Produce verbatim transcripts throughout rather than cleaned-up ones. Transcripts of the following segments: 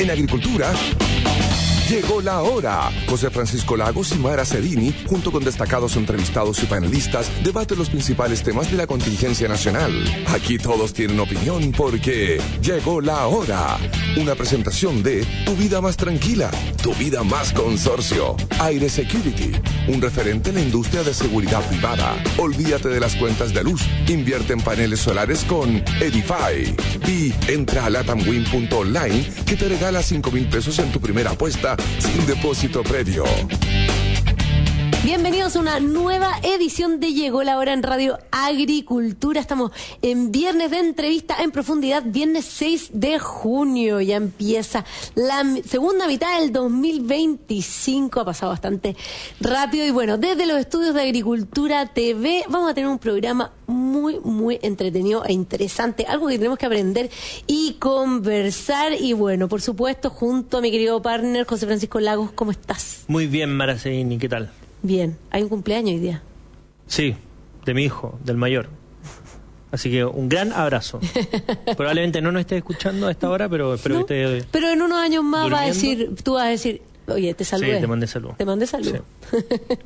En agricultura, llegó la hora. José Francisco Lagos y Mara Cedini, junto con destacados entrevistados y panelistas, debaten los principales temas de la contingencia nacional. Aquí todos tienen opinión porque llegó la hora. Una presentación de Tu Vida Más Tranquila, Tu Vida Más Consorcio. Aire Security, un referente en la industria de seguridad privada. Olvídate de las cuentas de luz. Invierte en paneles solares con Edify. Y entra a latamwin punto online que te regala cinco mil pesos en tu primera apuesta sin depósito previo. Bienvenidos a una nueva edición de Llegó la Hora en Radio Agricultura. Estamos en viernes de entrevista en profundidad, viernes seis de junio. Ya empieza la segunda mitad del dos mil veinticinco. Ha pasado bastante rápido. Y bueno, desde los estudios de Agricultura T V vamos a tener un programa muy, muy entretenido e interesante. Algo que tenemos que aprender y conversar. Y bueno, por supuesto, junto a mi querido partner José Francisco Lagos. ¿Cómo estás? Muy bien, Mara Cedini, ¿qué tal? Bien, hay un cumpleaños hoy día. Sí, de mi hijo, del mayor. Así que un gran abrazo. Probablemente no nos esté escuchando a esta hora, pero espero ¿No? que esté. Pero en unos años más durmiendo. va a decir, tú vas a decir, oye, te saludé. Sí, te mandé salud. Te mandé salud. Sí.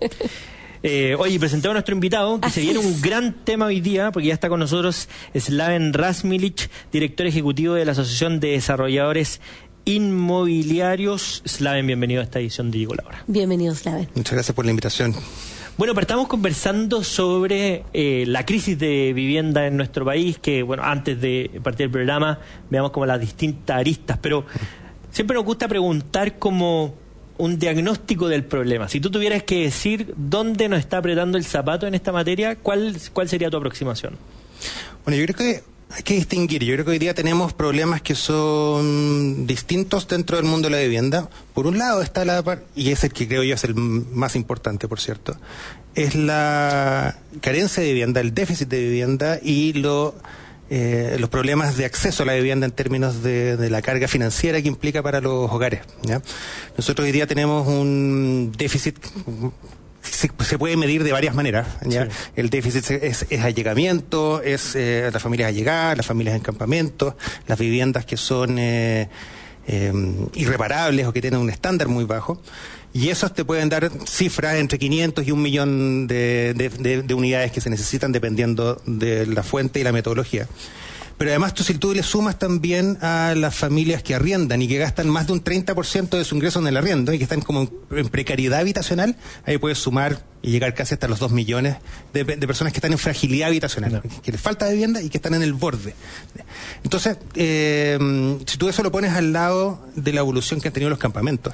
Eh, oye, presentemos a nuestro invitado, que Así se viene es. un gran tema hoy día, porque ya está con nosotros Slaven Razmilic, director ejecutivo de la Asociación de Desarrolladores Inmobiliarios. Slaven, bienvenido a esta edición de Llegó la Hora. Bienvenido, Slaven. Muchas gracias por la invitación. Bueno, pero estamos conversando sobre eh, la crisis de vivienda en nuestro país, que, bueno, antes de partir el programa, veamos como las distintas aristas, pero siempre nos gusta preguntar como un diagnóstico del problema. Si tú tuvieras que decir dónde nos está apretando el zapato en esta materia, ¿cuál, cuál sería tu aproximación? Bueno, yo creo que hay que distinguir. Yo creo que hoy día tenemos problemas que son distintos dentro del mundo de la vivienda. Por un lado está la parte, y es el que creo yo es el más importante, por cierto, es la carencia de vivienda, el déficit de vivienda y lo, eh, los problemas de acceso a la vivienda en términos de, de la carga financiera que implica para los hogares, ¿ya? Nosotros hoy día tenemos un déficit. Se, se puede medir de varias maneras, ¿ya? Sí. El déficit es, es allegamiento, es eh, las familias allegadas, las familias en campamentos, las viviendas que son eh, eh, irreparables o que tienen un estándar muy bajo, y esos te pueden dar cifras entre quinientos y un millón de, de, de, de unidades que se necesitan dependiendo de la fuente y la metodología. Pero además tú, si tú le sumas también a las familias que arriendan y que gastan más de un treinta por ciento de su ingreso en el arriendo y que están como en precariedad habitacional, ahí puedes sumar y llegar casi hasta los dos millones de, de personas que están en fragilidad habitacional, no. que les falta vivienda y que están en el borde. Entonces, eh, si tú eso lo pones al lado de la evolución que han tenido los campamentos,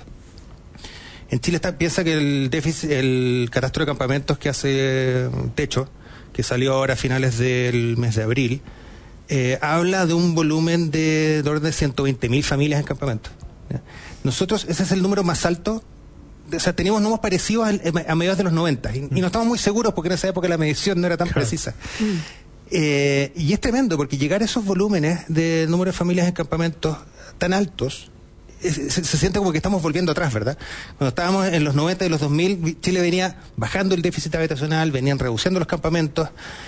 en Chile está, piensa que el déficit, el catastro de campamentos que hace Techo, que salió ahora a finales del mes de abril, Eh, habla de un volumen de, de orden de ciento veinte mil familias en campamentos. ¿Ya? Nosotros, ese es el número más alto, o sea, teníamos números parecidos al, a mediados de los noventa, y, mm. y no estamos muy seguros porque en esa época la medición no era tan claro. precisa. Mm. Eh, y es tremendo porque llegar a esos volúmenes de número de familias en campamentos tan altos, es, se, se siente como que estamos volviendo atrás, ¿verdad? Cuando estábamos en los noventa y los dos mil, Chile venía bajando el déficit habitacional, venían reduciendo los campamentos.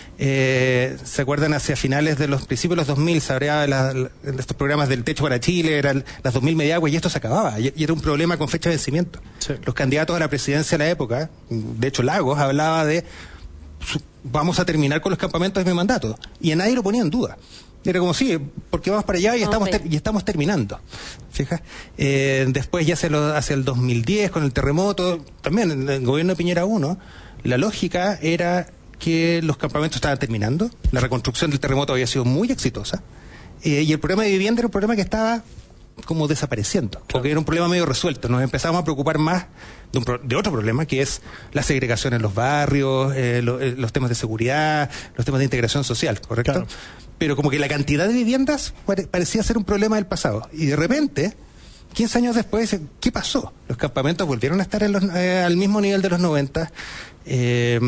Eh, ¿Se acuerdan? Hacia finales de los principios de los dos mil se abría la, la, estos programas del Techo para Chile, eran las dos mil Mediagua, y esto se acababa, y, y era un problema con fecha de vencimiento. Sí. Los candidatos a la presidencia de la época, de hecho Lagos, hablaba de su, vamos a terminar con los campamentos de mi mandato, y a nadie lo ponía en duda. Era como, sí, porque vamos para allá y, okay. estamos, ter y estamos terminando. ¿Fijas? Eh, después ya hacia, lo, hacia el dos mil diez, con el terremoto, también en el gobierno de Piñera uno, la lógica era que los campamentos estaban terminando, la reconstrucción del terremoto había sido muy exitosa, eh, y el problema de vivienda era un problema que estaba como desapareciendo, claro. porque era un problema medio resuelto. Nos empezamos a preocupar más de, un pro de otro problema, que es la segregación en los barrios, eh, lo, eh, los temas de seguridad, los temas de integración social, ¿correcto? Claro. Pero como que la cantidad de viviendas pare parecía ser un problema del pasado, y de repente quince años después, ¿qué pasó? Los campamentos volvieron a estar en los, eh, al mismo nivel de los noventa, eh,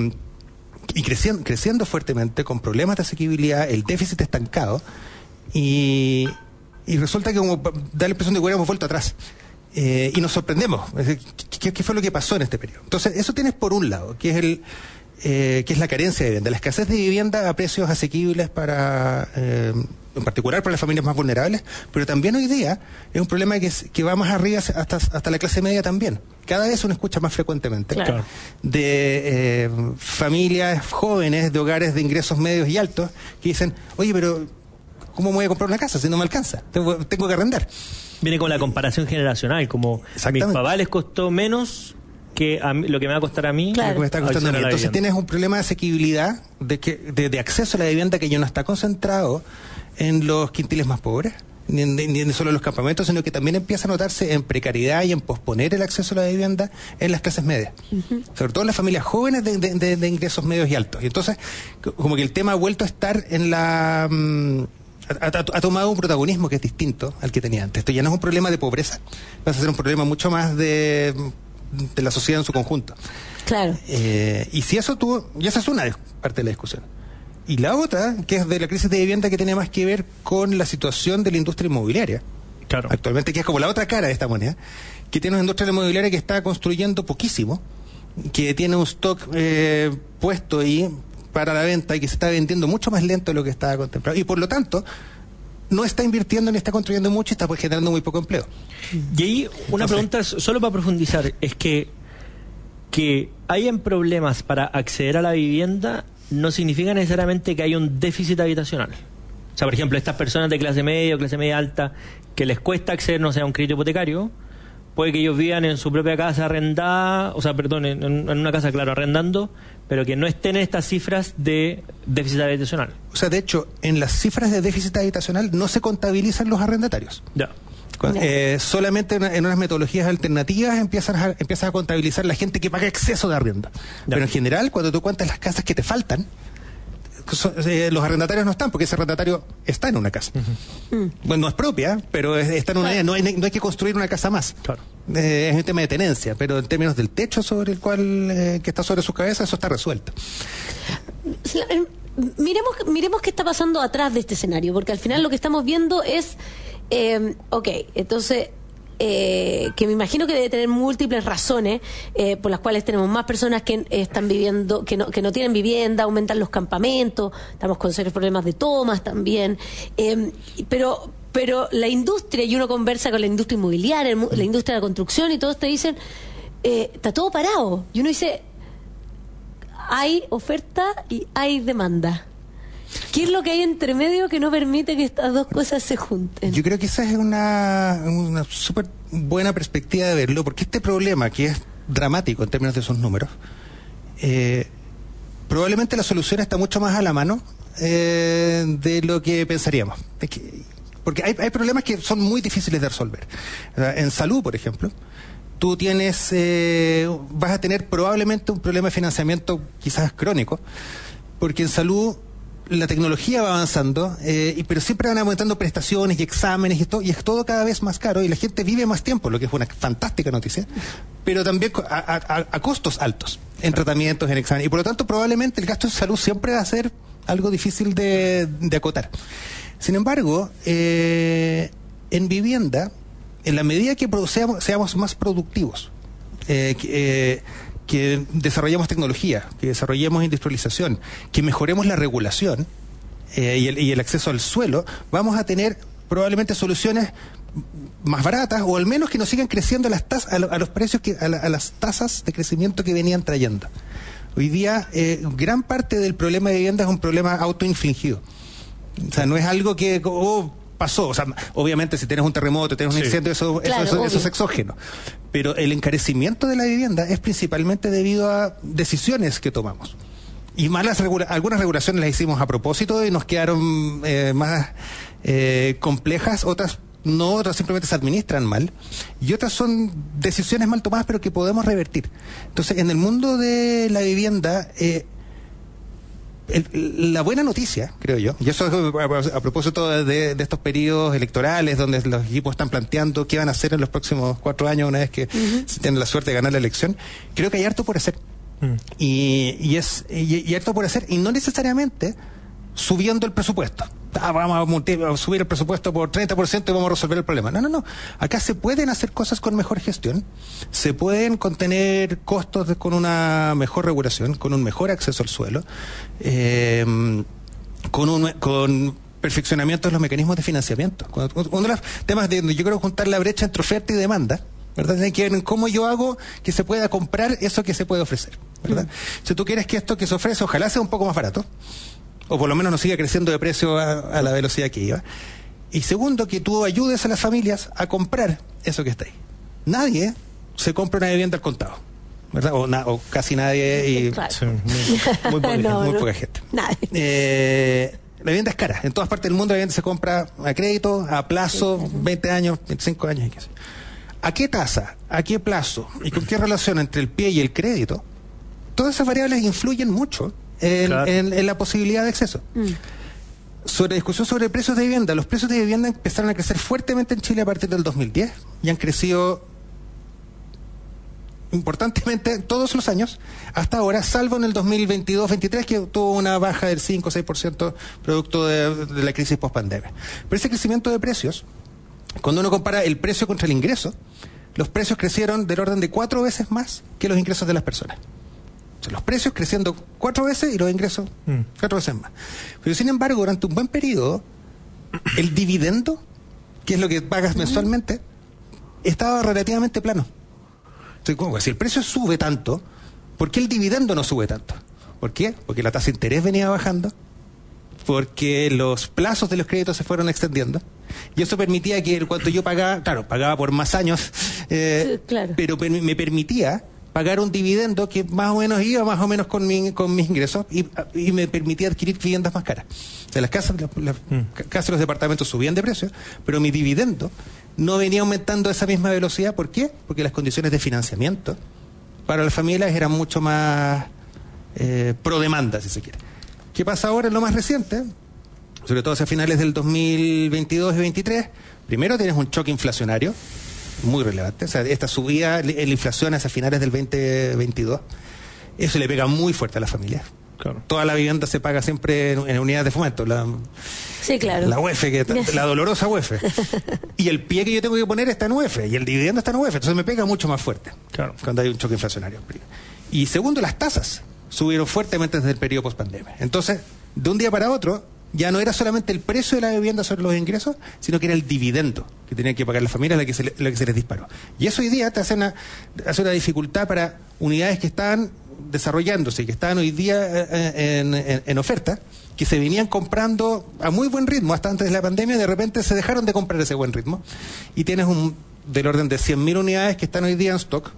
y creciendo, creciendo fuertemente, con problemas de asequibilidad, el déficit estancado, y, y resulta que como da la impresión de que hubiéramos vuelto atrás. Eh, y nos sorprendemos. ¿Qué, ¿Qué fue lo que pasó en este periodo? Entonces, eso tienes por un lado, que es el eh, que es la carencia de vivienda, la escasez de vivienda a precios asequibles para eh, en particular para las familias más vulnerables, pero también hoy día es un problema que, es, que va más arriba hasta, hasta la clase media también. Cada vez uno escucha más frecuentemente Claro. de eh, familias jóvenes de hogares de ingresos medios y altos que dicen, oye, pero ¿cómo me voy a comprar una casa si no me alcanza? Tengo, tengo que arrendar. Viene con la comparación generacional, como a mis papás les costó menos que a mí, lo que me va a costar a mí. Claro. Lo que me está costando a mí. acceder a la Entonces vivienda. tienes un problema de asequibilidad, de, que, de, de acceso a la vivienda que ya no está concentrado en los quintiles más pobres, ni en, ni en solo los campamentos, sino que también empieza a notarse en precariedad y en posponer el acceso a la vivienda en las clases medias. Uh-huh. Sobre todo en las familias jóvenes de, de, de, de ingresos medios y altos. Y entonces, como que el tema ha vuelto a estar en la... Um, ha, ha, ha tomado un protagonismo que es distinto al que tenía antes. Esto ya no es un problema de pobreza, va a ser un problema mucho más de... de la sociedad en su conjunto. Claro. Eh, y si eso tuvo, y esa es una parte de la discusión. Y la otra, que es de la crisis de vivienda, que tiene más que ver con la situación de la industria inmobiliaria. Claro. Actualmente, que es como la otra cara de esta moneda, que tiene una industria inmobiliaria que está construyendo poquísimo, que tiene un stock eh, puesto ahí para la venta y que se está vendiendo mucho más lento de lo que estaba contemplado. Y por lo tanto, no está invirtiendo ni está construyendo mucho y está pues generando muy poco empleo. Y ahí una Entonces, pregunta solo para profundizar, es que que hayan problemas para acceder a la vivienda no significa necesariamente que haya un déficit habitacional. O sea, por ejemplo, estas personas de clase media o clase media alta que les cuesta acceder, no sé, a un crédito hipotecario, puede que ellos vivan en su propia casa arrendada, o sea, perdón, en, en una casa, claro, arrendando, pero que no estén en estas cifras de déficit habitacional. O sea, de hecho, en las cifras de déficit habitacional no se contabilizan los arrendatarios. Ya. Eh, solamente en, en unas metodologías alternativas empiezas a, empiezas a contabilizar la gente que paga exceso de arriendo. Ya. Pero en general, cuando tú cuentas las casas que te faltan, so, eh, los arrendatarios no están, porque ese arrendatario está en una casa. Uh-huh. Mm. Bueno, no es propia, pero es, está en una... Claro. No hay, no hay que construir una casa más. Claro. Eh, es un tema de tenencia, pero en términos del techo sobre el cual eh, que está sobre sus cabezas, eso está resuelto. Miremos, miremos qué está pasando atrás de este escenario, porque al final lo que estamos viendo es... Eh, ok, entonces, eh, que me imagino que debe tener múltiples razones eh, por las cuales tenemos más personas que están viviendo, que no, que no tienen vivienda, aumentan los campamentos, estamos con serios problemas de tomas también, eh, pero pero la industria, y uno conversa con la industria inmobiliaria, la industria de la construcción, y todos te dicen, eh, está todo parado, y uno dice, hay oferta y hay demanda. ¿Qué es lo que hay entre medio que no permite que estas dos cosas se junten? Yo creo que esa es una, una súper buena perspectiva de verlo, porque este problema, que es dramático en términos de sus números, eh, probablemente la solución está mucho más a la mano eh, de lo que pensaríamos. Es que, porque hay, hay problemas que son muy difíciles de resolver. En salud, por ejemplo, tú tienes, eh, vas a tener probablemente un problema de financiamiento quizás crónico, porque en salud la tecnología va avanzando, eh, y, pero siempre van aumentando prestaciones y exámenes y, esto, y es todo cada vez más caro y la gente vive más tiempo, lo que es una fantástica noticia, pero también a, a, a costos altos en tratamientos, en exámenes, y por lo tanto probablemente el gasto en salud siempre va a ser algo difícil de, de acotar. Sin embargo, eh, en vivienda, en la medida que seamos, seamos más productivos, eh, eh, que desarrollemos tecnología, que desarrollemos industrialización, que mejoremos la regulación eh, y, el, y el acceso al suelo, vamos a tener probablemente soluciones más baratas, o al menos que nos sigan creciendo las tasas, a, lo, a los precios, que, a, la, a las tasas de crecimiento que venían trayendo. Hoy día, eh, gran parte del problema de vivienda es un problema autoinfligido. O sea, no es algo que... Oh, pasó, o sea, obviamente si tienes un terremoto, tienes un sí. incendio, eso, claro, eso, eso, eso es exógeno. Pero el encarecimiento de la vivienda es principalmente debido a decisiones que tomamos. Y malas regula- algunas regulaciones las hicimos a propósito y nos quedaron eh, más eh, complejas, otras no, otras simplemente se administran mal, y otras son decisiones mal tomadas pero que podemos revertir. Entonces, en el mundo de la vivienda, eh, El, la buena noticia, creo yo, y eso es a, a propósito de, de estos periodos electorales donde los equipos están planteando qué van a hacer en los próximos cuatro años una vez que uh-huh. se tienen la suerte de ganar la elección, creo que hay harto por hacer. Uh-huh. y, y es y, y harto por hacer, y no necesariamente subiendo el presupuesto. Ah, vamos a, multi- a subir el presupuesto por treinta por ciento y vamos a resolver el problema. No, no, no. Acá se pueden hacer cosas con mejor gestión, se pueden contener costos de, con una mejor regulación, con un mejor acceso al suelo, eh, con, un, con perfeccionamiento de los mecanismos de financiamiento. Uno de los temas de yo creo juntar la brecha entre oferta y demanda, ¿verdad? Tiene que ver en cómo yo hago que se pueda comprar eso que se puede ofrecer, ¿verdad? Mm. Si tú quieres que esto que se ofrece ojalá sea un poco más barato, o por lo menos no siga creciendo de precio a, a la velocidad que iba. Y segundo, que tú ayudes a las familias a comprar eso que está ahí. Nadie se compra una vivienda al contado, ¿verdad? O, na, o casi nadie. Y, claro. sí, muy, muy, poca, no, muy no. poca gente. Nadie. Eh, la vivienda es cara. En todas partes del mundo la vivienda se compra a crédito, a plazo, sí, claro. veinte años, veinticinco años y qué sé. ¿A qué tasa, a qué plazo y con qué relación entre el pie y el crédito? Todas esas variables influyen mucho en, claro. en, en la posibilidad de acceso. Mm. Sobre discusión sobre precios de vivienda, los precios de vivienda empezaron a crecer fuertemente en Chile a partir del dos mil diez y han crecido importantemente todos los años hasta ahora, salvo en el dos mil veintidós veintitrés que tuvo una baja del cinco o seis por ciento producto de, de la crisis post-pandemia. Pero ese crecimiento de precios, cuando uno compara el precio contra el ingreso, los precios crecieron del orden de cuatro veces más que los ingresos de las personas. O sea, los precios creciendo cuatro veces y los ingresos mm. cuatro veces más. Pero sin embargo, durante un buen periodo, el dividendo, que es lo que pagas mensualmente, estaba relativamente plano. Entonces, ¿cómo? Si el precio sube tanto, ¿por qué el dividendo no sube tanto? ¿Por qué? Porque la tasa de interés venía bajando, porque los plazos de los créditos se fueron extendiendo, y eso permitía que cuando yo pagaba, claro, pagaba por más años, eh, claro. pero me permitía pagar un dividendo que más o menos iba más o menos con, mi, con mis ingresos y, y me permitía adquirir viviendas más caras. O sea, las casas, las, las mm. casas y los departamentos subían de precio, pero mi dividendo no venía aumentando a esa misma velocidad. ¿Por qué? Porque las condiciones de financiamiento para las familias eran mucho más eh, pro demanda, si se quiere. ¿Qué pasa ahora en lo más reciente? Sobre todo hacia finales del dos mil veintidós y veintitrés. Primero tienes un choque inflacionario muy relevante. O sea, esta subida en la inflación hacia finales del veinte veintidós, eso le pega muy fuerte a las familias. Claro. Toda la vivienda se paga siempre en, en unidades de fomento. La, sí, claro. La U E F, que, la dolorosa U E F. Y el pie que yo tengo que poner está en U E F y el dividendo está en U E F. Entonces me pega mucho más fuerte claro. cuando hay un choque inflacionario. Y segundo, las tasas subieron fuertemente desde el periodo post-pandemia. Entonces, de un día para otro, ya no era solamente el precio de la vivienda sobre los ingresos, sino que era el dividendo que tenían que pagar las familias la que se, la que se les disparó. Y eso hoy día te hace una, hace una dificultad para unidades que estaban desarrollándose, que estaban hoy día en, en, en oferta, que se venían comprando a muy buen ritmo hasta antes de la pandemia, de repente se dejaron de comprar ese buen ritmo y tienes un del orden de cien mil unidades que están hoy día en stock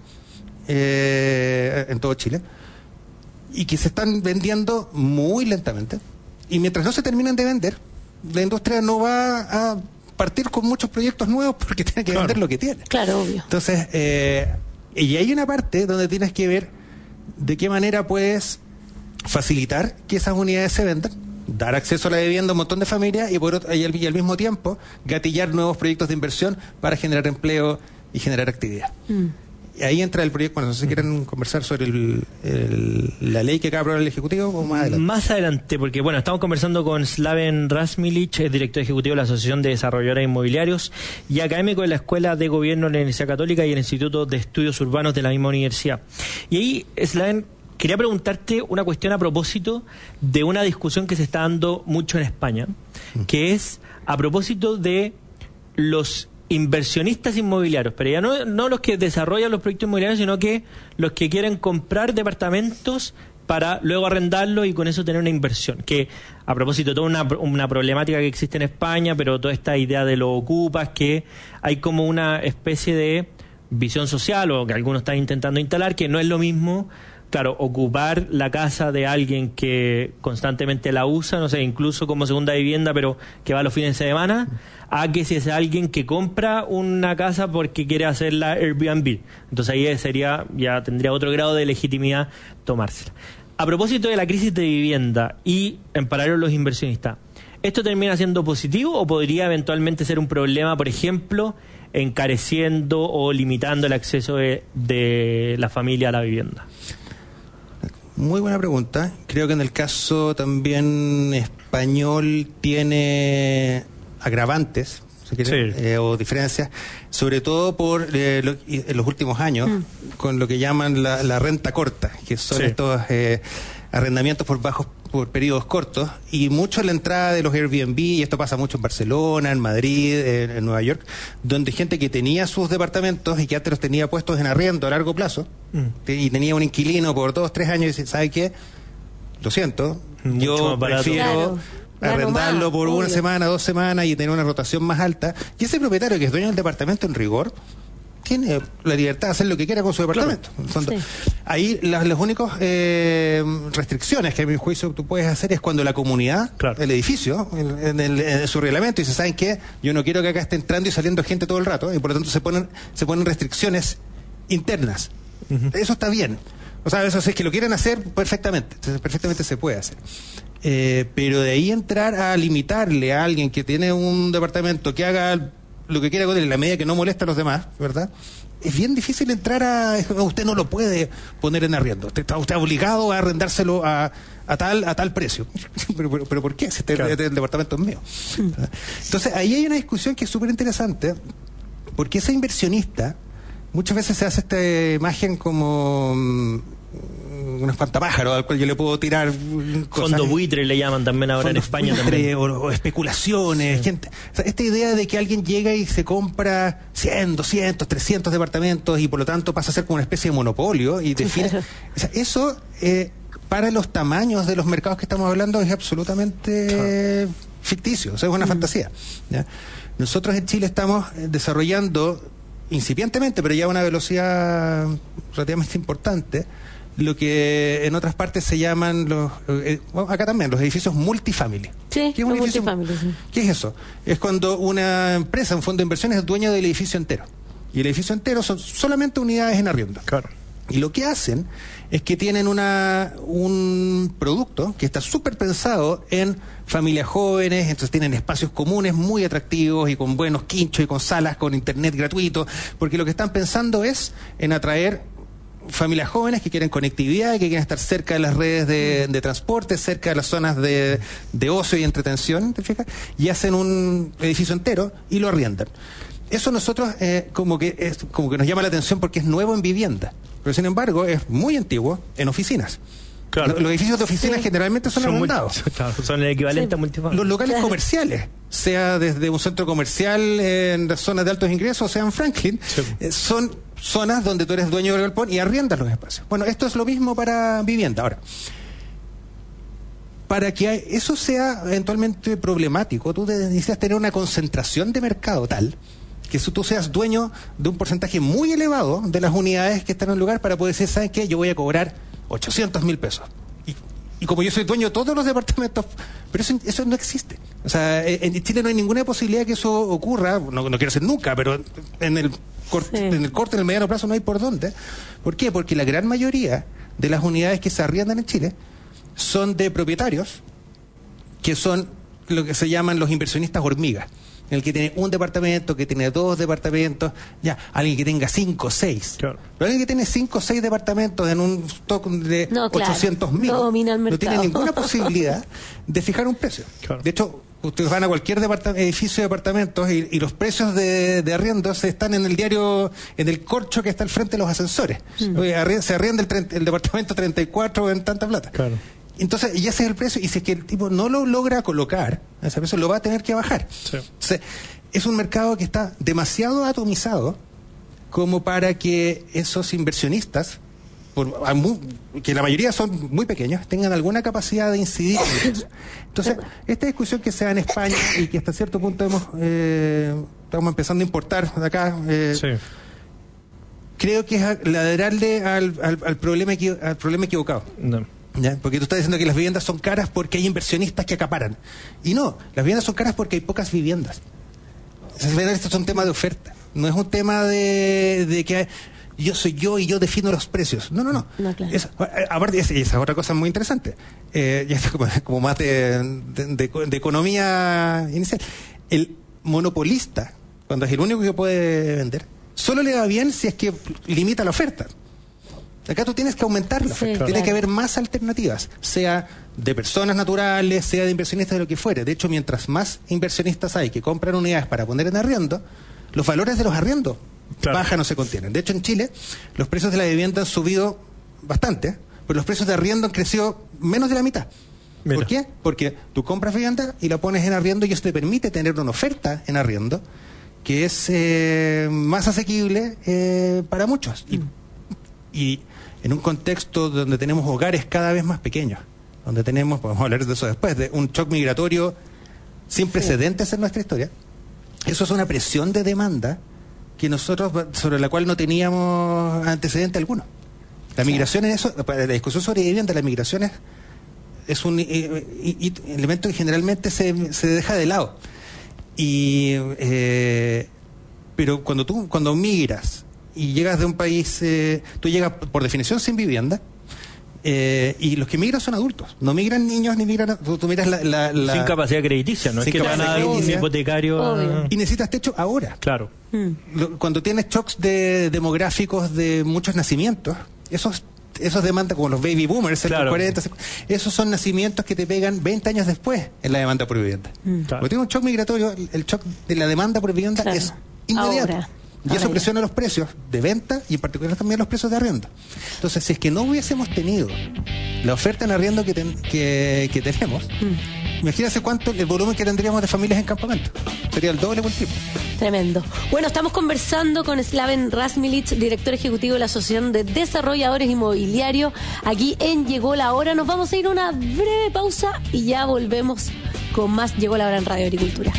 eh, en todo Chile y que se están vendiendo muy lentamente. Y mientras no se terminan de vender, la industria no va a partir con muchos proyectos nuevos porque tiene que claro. vender lo que tiene. Claro, obvio. Entonces, eh, y hay una parte donde tienes que ver de qué manera puedes facilitar que esas unidades se vendan, dar acceso a la vivienda a un montón de familias y, por otro, y, al, y al mismo tiempo gatillar nuevos proyectos de inversión para generar empleo y generar actividad. Mm. Y ahí entra el proyecto. Bueno, no sé si quieren conversar sobre el, el, la ley que acaba de aprobar el Ejecutivo o más adelante. Más adelante, porque bueno, estamos conversando con Slaven Razmilic, director ejecutivo de la Asociación de Desarrolladores Inmobiliarios y académico de la Escuela de Gobierno de la Universidad Católica y el Instituto de Estudios Urbanos de la misma universidad. Y ahí, Slaven, quería preguntarte una cuestión a propósito de una discusión que se está dando mucho en España, que es a propósito de los inversionistas inmobiliarios, pero ya no, no los que desarrollan los proyectos inmobiliarios, sino que los que quieren comprar departamentos para luego arrendarlos y con eso tener una inversión. Que a propósito, toda una, una problemática que existe en España, pero toda esta idea de los ocupas, que hay como una especie de visión social, o que algunos están intentando instalar, que no es lo mismo, claro, ocupar la casa de alguien que constantemente la usa, no sé, incluso como segunda vivienda, pero que va los fines de semana, a que si es alguien que compra una casa porque quiere hacerla Airbnb. Entonces ahí sería, ya tendría otro grado de legitimidad tomársela. A propósito de la crisis de vivienda y en paralelo los inversionistas, ¿esto termina siendo positivo o podría eventualmente ser un problema, por ejemplo, encareciendo o limitando el acceso de, de la familia a la vivienda? Muy buena pregunta. Creo que en el caso también español tiene agravantes, si quiere, sí. eh, o diferencias, sobre todo por eh, lo, en los últimos años, mm. con lo que llaman la, la renta corta, que son sí. estos eh, arrendamientos por bajos por periodos cortos, y mucho la entrada de los Airbnb, y esto pasa mucho en Barcelona, en Madrid, en, en Nueva York, donde gente que tenía sus departamentos y que antes los tenía puestos en arriendo a largo plazo, mm. y tenía un inquilino por dos, tres años, y dice, ¿sabe qué? Lo siento, mucho yo prefiero claro, arrendarlo más, por obvio. una semana, dos semanas y tener una rotación más alta. Y ese propietario que es dueño del departamento, en rigor, tiene la libertad de hacer lo que quiera con su departamento. Claro. Sí. Ahí las, las únicas eh, restricciones que a mi juicio tú puedes hacer es cuando la comunidad, claro. el edificio, en, en, en su reglamento, dice, ¿saben qué? Yo no quiero que acá esté entrando y saliendo gente todo el rato, y por lo tanto se ponen, se ponen restricciones internas. Uh-huh. Eso está bien. O sea, eso si es que lo quieren hacer, perfectamente, perfectamente se puede hacer. Eh, pero de ahí entrar a limitarle a alguien que tiene un departamento que haga lo que quiera con él en la medida que no molesta a los demás, ¿verdad? Es bien difícil entrar a... Usted no lo puede poner en arriendo. Usted está usted obligado a arrendárselo a, a tal a tal precio. pero, pero, pero ¿por qué? Si este, claro. este, el departamento es mío. Entonces, ahí hay una discusión que es súper interesante, porque ese inversionista... Muchas veces se hace esta imagen como um, un espantapájaro al cual yo le puedo tirar cosas. Fondo buitre le llaman también ahora en España también. O, o especulaciones. Sí. Gente, o sea, esta idea de que alguien llega y se compra cien, doscientos, trescientos departamentos y por lo tanto pasa a ser como una especie de monopolio y define... o sea, eso, eh, para los tamaños de los mercados que estamos hablando, es absolutamente claro. ficticio. O sea, es una mm. fantasía. ¿Ya? Nosotros en Chile estamos desarrollando... incipientemente, pero ya a una velocidad relativamente importante, lo que en otras partes se llaman los, eh, acá también, los edificios multifamily. Sí, ¿Qué es un edificio multifamily, sí. ¿Qué es eso? Es cuando una empresa, un fondo de inversiones, es dueño del edificio entero. Y el edificio entero son solamente unidades en arriendo. Claro. Y lo que hacen es que tienen una un producto que está súper pensado en familias jóvenes, entonces tienen espacios comunes muy atractivos y con buenos quinchos y con salas con internet gratuito, porque lo que están pensando es en atraer familias jóvenes que quieren conectividad y que quieren estar cerca de las redes de, de transporte, cerca de las zonas de, de ocio y entretención, ¿te fijas? Y hacen un edificio entero y lo arriendan. Eso nosotros eh, como que es, como que nos llama la atención porque es nuevo en vivienda, pero sin embargo es muy antiguo en oficinas. Claro. Los, los edificios de oficinas sí. generalmente son, son arrendados. Muy, claro, son el equivalente sí. a multifamily. Los locales claro. comerciales, sea desde un centro comercial en las zonas de altos ingresos, sea en Franklin, sí. eh, son zonas donde tú eres dueño del galpón y arriendas los espacios. Bueno, esto es lo mismo para vivienda. Ahora, para que eso sea eventualmente problemático, tú necesitas tener una concentración de mercado tal que tú seas dueño de un porcentaje muy elevado de las unidades que están en el lugar para poder decir, ¿sabes qué? Yo voy a cobrar ochocientos mil pesos. Y, y como yo soy dueño de todos los departamentos, pero eso, eso no existe. O sea, en Chile no hay ninguna posibilidad que eso ocurra, no, no quiero decir nunca, pero en el, corte, sí. en el corto, en el mediano plazo no hay por dónde. ¿Por qué? Porque la gran mayoría de las unidades que se arriendan en Chile son de propietarios que son lo que se llaman los inversionistas hormigas. El que tiene un departamento, que tiene dos departamentos, ya, alguien que tenga cinco, seis. Claro. Pero alguien que tiene cinco o seis departamentos en un stock de no, claro. ochocientos mil, no, no tiene ninguna posibilidad de fijar un precio. Claro. De hecho, ustedes van a cualquier edificio de departamentos y, y los precios de, de arriendos están en el diario, en el corcho que está al frente de los ascensores. Mm. Oye, se arrienda el, el departamento treinta y cuatro en tanta plata. Claro. Entonces, y ese es el precio, y si es que el tipo no lo logra colocar, a ese precio lo va a tener que bajar. Sí. Entonces, es un mercado que está demasiado atomizado como para que esos inversionistas, por, que la mayoría son muy pequeños, tengan alguna capacidad de incidir en eso. Entonces, esta discusión que se da en España y que hasta cierto punto hemos eh, estamos empezando a importar de acá, eh, sí. creo que es ladrarle al, al, al, problema, al problema equivocado. No. ¿Ya? Porque tú estás diciendo que las viviendas son caras porque hay inversionistas que acaparan. Y no, las viviendas son caras porque hay pocas viviendas. Esto es un tema de oferta. No es un tema de, de que yo soy yo y yo defino los precios. No, no, no. no claro. es, aparte, esa es otra cosa muy interesante. Eh, ya está como, como más de, de, de, de economía inicial. El monopolista, cuando es el único que puede vender, solo le va bien si es que limita la oferta. Acá tú tienes que aumentar la oferta, sí, tiene claro. que haber más alternativas, sea de personas naturales, sea de inversionistas, de lo que fuere. De hecho, mientras más inversionistas hay que compran unidades para poner en arriendo, los valores de los arriendos claro. bajan o se contienen. De hecho, en Chile, los precios de la vivienda han subido bastante, pero los precios de arriendo han crecido menos de la mitad. Mira. ¿Por qué? Porque tú compras vivienda y la pones en arriendo y eso te permite tener una oferta en arriendo que es eh, más asequible eh, para muchos. Y, y en un contexto donde tenemos hogares cada vez más pequeños, donde tenemos, podemos hablar de eso después, de un shock migratorio sin precedentes en nuestra historia, eso es una presión de demanda que nosotros, sobre la cual no teníamos antecedente alguno. La migración en eso, para la discusión sobre vivienda, la migración es, es un eh, y, y, elemento que generalmente se, se deja de lado. Y eh, pero cuando tú cuando migras y llegas de un país, eh, tú llegas por definición sin vivienda, eh, y los que migran son adultos, no migran niños ni migran, tú, tú miras la, la, la sin capacidad crediticia, no es que van a dar un hipotecario a... y necesitas techo ahora. Claro. Hmm. Cuando tienes shocks de demográficos de muchos nacimientos, esos esos demandas como los baby boomers, claro. los cuarenta, esos son nacimientos que te pegan veinte años después en la demanda por vivienda. Mm. Claro. Porque tiene un shock migratorio, el shock de la demanda por vivienda claro. es inmediato. Ahora. Y Ahora eso ya. presiona los precios de venta y en particular también los precios de arriendo. Entonces, si es que no hubiésemos tenido la oferta en arriendo que, ten, que, que tenemos, mm. imagínense cuánto el volumen que tendríamos de familias en campamento. Sería el doble o el triple. Tremendo. Bueno, estamos conversando con Slaven Razmilic, director ejecutivo de la Asociación de Desarrolladores Inmobiliarios. Aquí en Llegó la Hora. Nos vamos a ir a una breve pausa y ya volvemos con más Llegó la Hora en Radio Agricultura.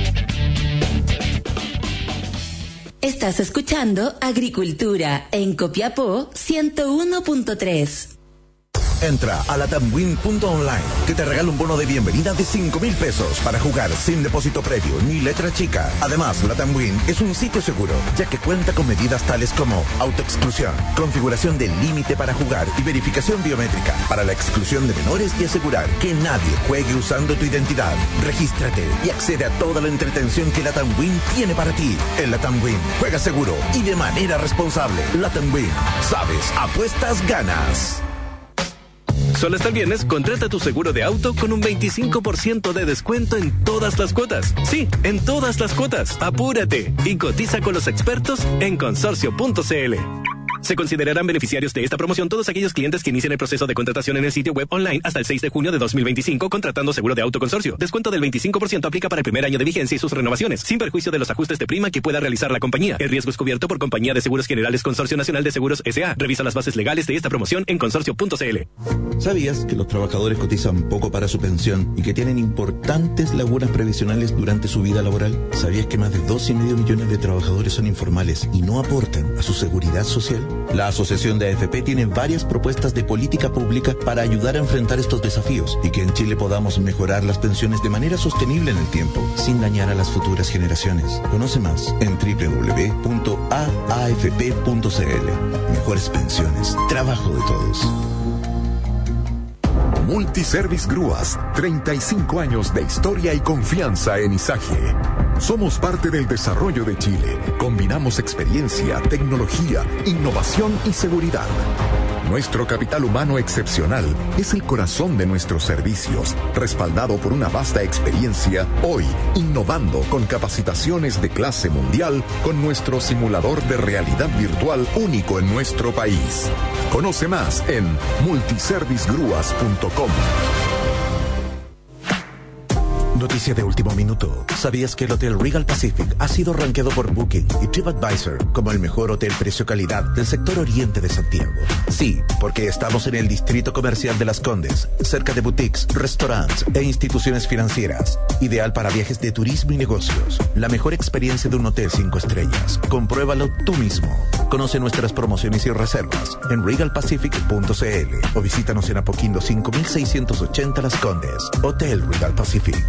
Estás escuchando Agricultura en Copiapó ciento uno punto tres. Entra a latamwin punto online, que te regala un bono de bienvenida de cinco mil pesos para jugar sin depósito previo ni letra chica. Además, Latamwin es un sitio seguro, ya que cuenta con medidas tales como autoexclusión, configuración del límite para jugar y verificación biométrica para la exclusión de menores y asegurar que nadie juegue usando tu identidad. Regístrate y accede a toda la entretención que Latamwin tiene para ti. En Latamwin, juega seguro y de manera responsable. Latamwin, sabes, apuestas, ganas. Solo hasta el viernes, contrata tu seguro de auto con un veinticinco por ciento de descuento en todas las cuotas. Sí, en todas las cuotas. Apúrate y cotiza con los expertos en consorcio punto c l. Se considerarán beneficiarios de esta promoción todos aquellos clientes que inicien el proceso de contratación en el sitio web online hasta el seis de junio de dos mil veinticinco contratando seguro de auto consorcio. Descuento del veinticinco por ciento aplica para el primer año de vigencia y sus renovaciones, sin perjuicio de los ajustes de prima que pueda realizar la compañía. El riesgo es cubierto por Compañía de Seguros Generales Consorcio Nacional de Seguros S A. Revisa las bases legales de esta promoción en consorcio punto c l. ¿Sabías que los trabajadores cotizan poco para su pensión y que tienen importantes lagunas previsionales durante su vida laboral? ¿Sabías que más de dos y medio millones de trabajadores son informales y no aportan a su seguridad social? La Asociación de A F P tiene varias propuestas de política pública para ayudar a enfrentar estos desafíos y que en Chile podamos mejorar las pensiones de manera sostenible en el tiempo, sin dañar a las futuras generaciones. Conoce más en doble u doble u doble u punto a a f p punto c l. Mejores pensiones, trabajo de todos. Multiservice Grúas, treinta y cinco años de historia y confianza en Izaje. Somos parte del desarrollo de Chile. Combinamos experiencia, tecnología, innovación y seguridad. Nuestro capital humano excepcional es el corazón de nuestros servicios, respaldado por una vasta experiencia, hoy innovando con capacitaciones de clase mundial con nuestro simulador de realidad virtual único en nuestro país. Conoce más en multiservice grúas punto com. Noticia de último minuto. ¿Sabías que el Hotel Regal Pacific ha sido rankeado por Booking y TripAdvisor como el mejor hotel precio-calidad del sector oriente de Santiago? Sí, porque estamos en el distrito comercial de Las Condes, cerca de boutiques, restaurantes e instituciones financieras. Ideal para viajes de turismo y negocios. La mejor experiencia de un hotel cinco estrellas. Compruébalo tú mismo. Conoce nuestras promociones y reservas en regal pacific punto c l o visítanos en Apoquindo cinco mil seiscientos ochenta Las Condes. Hotel Regal Pacific.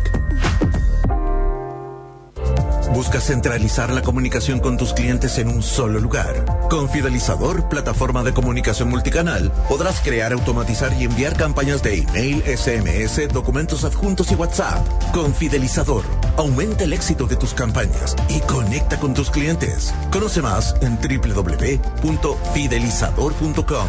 ¿Buscas centralizar la comunicación con tus clientes en un solo lugar? Con Fidelizador, plataforma de comunicación multicanal, podrás crear, automatizar y enviar campañas de email, S M S, documentos adjuntos y WhatsApp. Con Fidelizador, aumenta el éxito de tus campañas y conecta con tus clientes. Conoce más en doble u doble u doble u punto fidelizador punto com.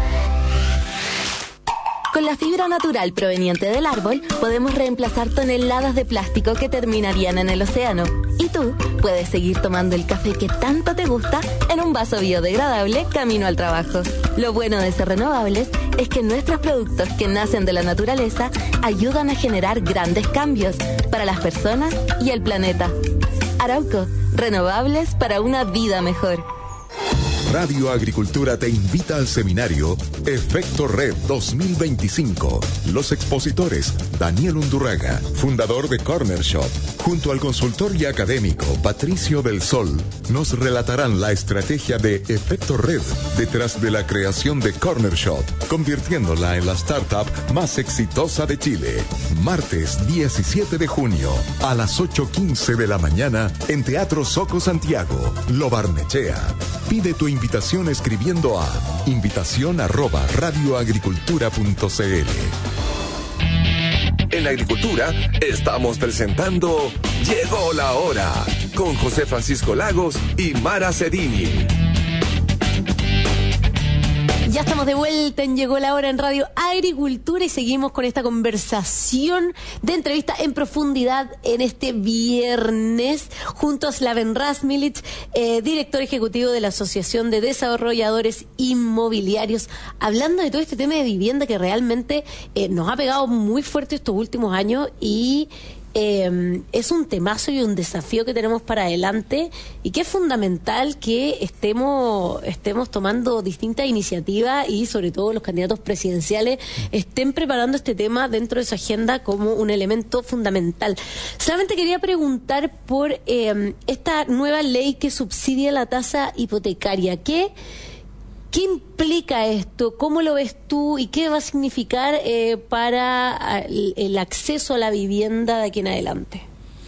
Con la fibra natural proveniente del árbol, podemos reemplazar toneladas de plástico que terminarían en el océano. Y tú puedes seguir tomando el café que tanto te gusta en un vaso biodegradable camino al trabajo. Lo bueno de ser renovables es que nuestros productos que nacen de la naturaleza ayudan a generar grandes cambios para las personas y el planeta. Arauco, renovables para una vida mejor. Radio Agricultura te invita al seminario Efecto Red dos mil veinticinco. Los expositores: Daniel Undurraga, fundador de Corner Shop, junto al consultor y académico Patricio del Sol, nos relatarán la estrategia de Efecto Red detrás de la creación de Corner Shop, convirtiéndola en la startup más exitosa de Chile. Martes diecisiete de junio, a las ocho quince de la mañana, en Teatro Soco Santiago, Lo Barnechea. Pide tu invitación escribiendo a invitación arroba radioagricultura punto cl. En la agricultura estamos presentando Llegó la Hora con José Francisco Lagos y Mara Cedini. Ya estamos de vuelta en Llegó la Hora en Radio Agricultura y seguimos con esta conversación de entrevista en profundidad en este viernes junto a Slaven Razmilic, eh, director ejecutivo de la Asociación de Desarrolladores Inmobiliarios, hablando de todo este tema de vivienda que realmente eh, nos ha pegado muy fuerte estos últimos años y Eh, es un temazo y un desafío que tenemos para adelante y que es fundamental que estemos estemos tomando distintas iniciativas y sobre todo los candidatos presidenciales estén preparando este tema dentro de su agenda como un elemento fundamental. Solamente quería preguntar por eh, esta nueva ley que subsidia la tasa hipotecaria. ¿Qué ¿Qué implica esto? ¿Cómo lo ves tú? ¿Y qué va a significar eh, para el, el acceso a la vivienda de aquí en adelante?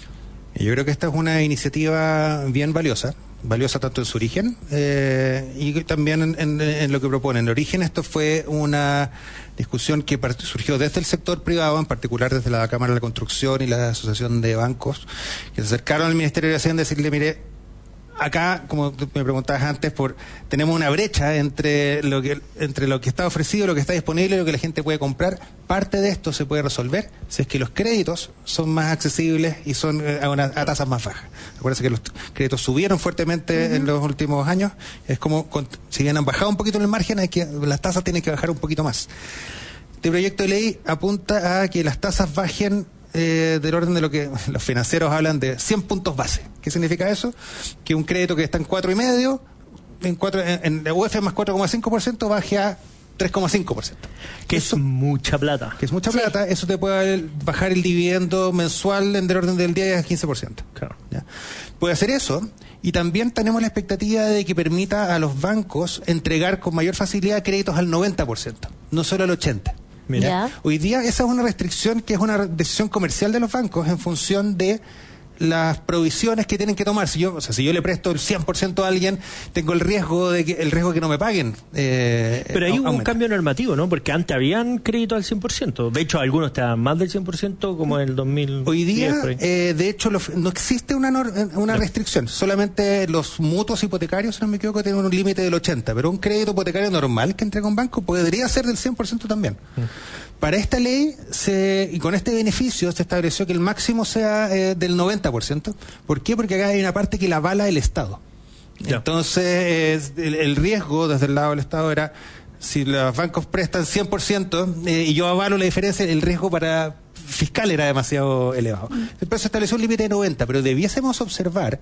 Yo creo que esta es una iniciativa bien valiosa, valiosa tanto en su origen eh, y también en, en, en lo que proponen. En el origen esto fue una discusión que surgió desde el sector privado, en particular desde la Cámara de la Construcción y la Asociación de Bancos, que se acercaron al Ministerio de Hacienda a decirle, mire, acá, como me preguntabas antes, por tenemos una brecha entre lo que entre lo que está ofrecido, lo que está disponible y lo que la gente puede comprar. Parte de esto se puede resolver si es que los créditos son más accesibles y son eh, a, una, a tasas más bajas. Acuérdense que los créditos subieron fuertemente uh-huh. en los últimos años. Es como, con, si bien han bajado un poquito en el margen, hay que las tasas tienen que bajar un poquito más. Este proyecto de ley apunta a que las tasas bajen Eh, del orden de lo que los financieros hablan de cien puntos base. ¿Qué significa eso? Que un crédito que está en cuatro y medio, en cuatro, en, en la U E F más cuatro coma cinco por ciento baje a tres coma cinco por ciento. Que eso, es mucha plata. Que es mucha sí. plata. Eso te puede bajar el dividendo mensual en del orden del diez a quince por ciento. Claro. ¿Ya? Puede hacer eso. Y también tenemos la expectativa de que permita a los bancos entregar con mayor facilidad créditos al noventa por ciento, no solo al ochenta por ciento. Mira, ¿Ya? Hoy día esa es una restricción que es una decisión comercial de los bancos en función de las provisiones que tienen que tomar. Si yo, o sea, si yo le presto el cien por ciento a alguien, tengo el riesgo de que el riesgo de que no me paguen. Eh, Pero ahí hubo aumenta. un cambio normativo, ¿no? Porque antes habían crédito al cien por ciento. De hecho, algunos te dan más del cien por ciento, como en el dos mil diez. Hoy día, por ahí. eh, de hecho, lo, no existe una nor, una no. restricción. Solamente los mutuos hipotecarios, si no me equivoco, tienen un límite del ochenta. Pero un crédito hipotecario normal que entrega un banco podría ser del cien por ciento también. Mm. Para esta ley, se, y con este beneficio, se estableció que el máximo sea eh, del noventa por ciento. ¿Por qué? Porque acá hay una parte que la avala el Estado. Ya. Entonces, el, el riesgo desde el lado del Estado era, si los bancos prestan cien por ciento eh, y yo avalo la diferencia, el riesgo para fiscal era demasiado elevado. Entonces se estableció un límite de noventa, pero debiésemos observar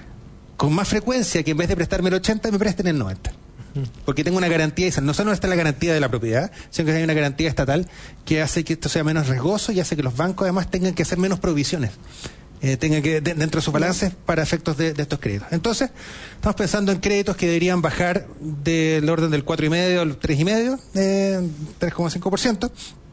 con más frecuencia que en vez de prestarme el ochenta, me presten el noventa. Porque tengo una garantía, no solo está la garantía de la propiedad, sino que hay una garantía estatal que hace que esto sea menos riesgoso y hace que los bancos además tengan que hacer menos provisiones, eh, tengan que de, dentro de sus balances para efectos de, de estos créditos. Entonces, estamos pensando en créditos que deberían bajar del orden del cuatro coma cinco al tres coma cinco, eh, tres coma cinco por ciento,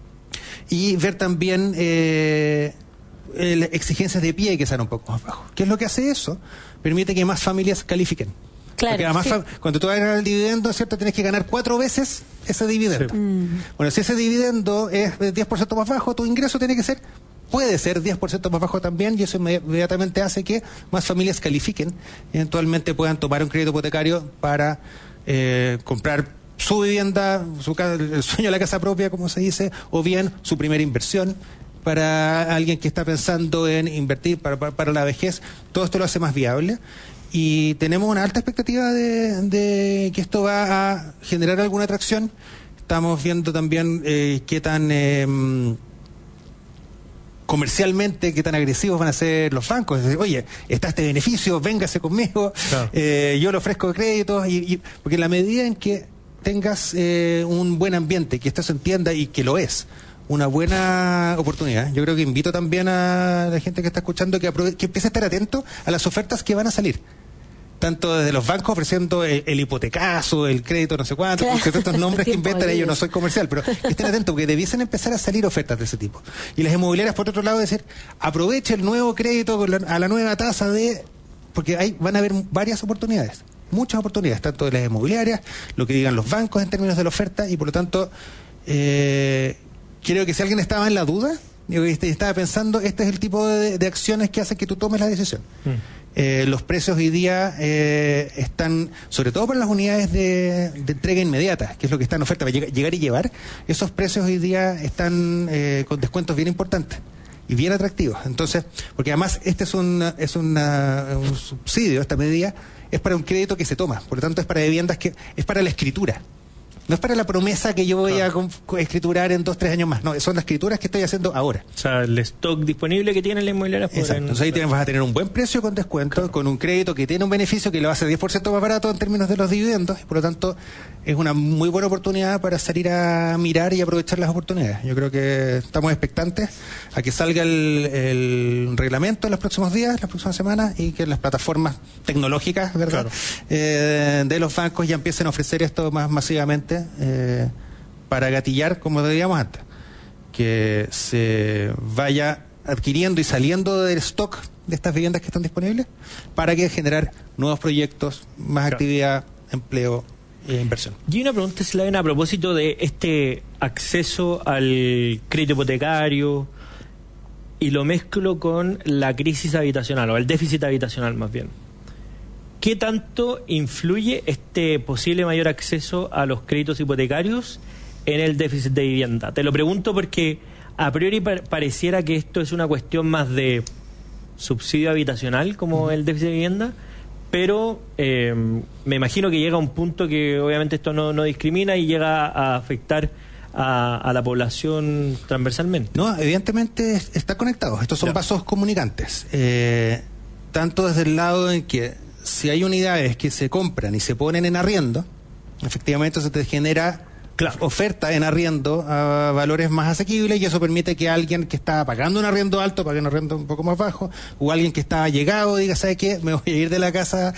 y ver también eh, el, exigencias de pie que sean un poco más bajos. ¿Qué es lo que hace eso? Permite que más familias califiquen. Claro, Porque además, sí. cuando tú vas a ganar el dividendo, ¿cierto? Tienes que ganar cuatro veces ese dividendo. Sí. Mm. Bueno, si ese dividendo es diez por ciento más bajo, tu ingreso tiene que ser, puede ser diez por ciento más bajo también, y eso inmediatamente hace que más familias califiquen y eventualmente puedan tomar un crédito hipotecario para eh, comprar su vivienda, su casa, el sueño de la casa propia, como se dice, o bien su primera inversión, para alguien que está pensando en invertir para, para, para la vejez. Todo esto lo hace más viable. Y tenemos una alta expectativa de, de que esto va a generar alguna atracción. Estamos viendo también eh, qué tan eh, comercialmente, qué tan agresivos van a ser los bancos. Es decir, oye, está este beneficio, véngase conmigo, claro. eh, yo le ofrezco créditos. Y, y, porque en la medida en que tengas eh, un buen ambiente, que esto se entienda y que lo es, una buena oportunidad. Yo creo que invito también a la gente que está escuchando que, aprove- que empiece a estar atento a las ofertas que van a salir. Tanto desde los bancos ofreciendo el, el hipotecazo, el crédito, no sé cuánto, claro. porque estos nombres que inventan ellos, no soy comercial, pero estén atentos porque debiesen empezar a salir ofertas de ese tipo. Y las inmobiliarias, por otro lado, decir, aproveche el nuevo crédito con la, a la nueva tasa de... Porque hay, van a haber varias oportunidades, muchas oportunidades, tanto de las inmobiliarias, lo que digan los bancos en términos de la oferta, y por lo tanto, eh, creo que si alguien estaba en la duda, y estaba pensando, este es el tipo de, de acciones que hacen que tú tomes la decisión. Mm. Eh, los precios hoy día eh, están, sobre todo para las unidades de, de entrega inmediata, que es lo que está en oferta, para lleg- llegar y llevar, esos precios hoy día están eh, con descuentos bien importantes y bien atractivos. Entonces, porque además este es, una, es una, un subsidio, esta medida es para un crédito que se toma, por lo tanto es para viviendas que, es para la escritura. No es para la promesa que yo voy claro. a con, con escriturar en dos, tres años más. No, son las escrituras que estoy haciendo ahora. O sea, el stock disponible que tiene la inmobiliaria. Exacto. En... Entonces ahí tienes, vas a tener un buen precio con descuento, claro. con un crédito que tiene un beneficio que lo hace diez por ciento más barato en términos de los dividendos. Y por lo tanto, es una muy buena oportunidad para salir a mirar y aprovechar las oportunidades. Yo creo que estamos expectantes a que salga el, el reglamento en los próximos días, las próximas semanas, y que las plataformas tecnológicas, ¿verdad?, claro. eh, de los bancos ya empiecen a ofrecer esto más masivamente. Eh, para gatillar, como decíamos antes, que se vaya adquiriendo y saliendo del stock de estas viviendas que están disponibles, para que generar nuevos proyectos, más claro. actividad, empleo e inversión. Y una pregunta, Slaven, a propósito de este acceso al crédito hipotecario, y lo mezclo con la crisis habitacional, o el déficit habitacional más bien. ¿Qué tanto influye este posible mayor acceso a los créditos hipotecarios en el déficit de vivienda? Te lo pregunto porque a priori par- pareciera que esto es una cuestión más de subsidio habitacional, como el déficit de vivienda, pero eh, me imagino que llega a un punto que obviamente esto no, no discrimina y llega a afectar a, a la población transversalmente. No, evidentemente está conectado. Estos son ya. vasos comunicantes. Eh, tanto desde el lado en que si hay unidades que se compran y se ponen en arriendo, efectivamente se te genera claro. oferta en arriendo a valores más asequibles, y eso permite que alguien que está pagando un arriendo alto pague un arriendo un poco más bajo, o alguien que está llegado diga, ¿sabe qué? Me voy a ir de la casa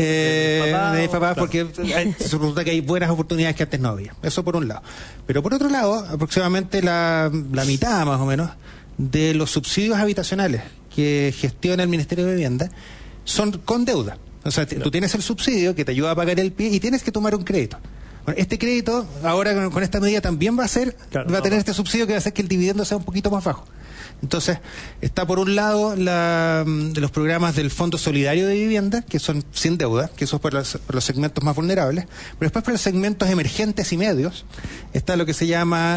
eh, de, papá, de mis papás, claro. porque hay, resulta que hay buenas oportunidades que antes no había. Eso por un lado. Pero por otro lado, aproximadamente la, la mitad más o menos de los subsidios habitacionales que gestiona el Ministerio de Vivienda son con deuda. O sea, claro. tú tienes el subsidio que te ayuda a pagar el pie y tienes que tomar un crédito. Bueno, este crédito, ahora con, con esta medida también va a ser, claro, va a tener no. este subsidio que va a hacer que el dividendo sea un poquito más bajo. Entonces, está por un lado la, de los programas del Fondo Solidario de Vivienda, que son sin deuda, que eso es para los, para los segmentos más vulnerables, pero después para los segmentos emergentes y medios, está lo que se llama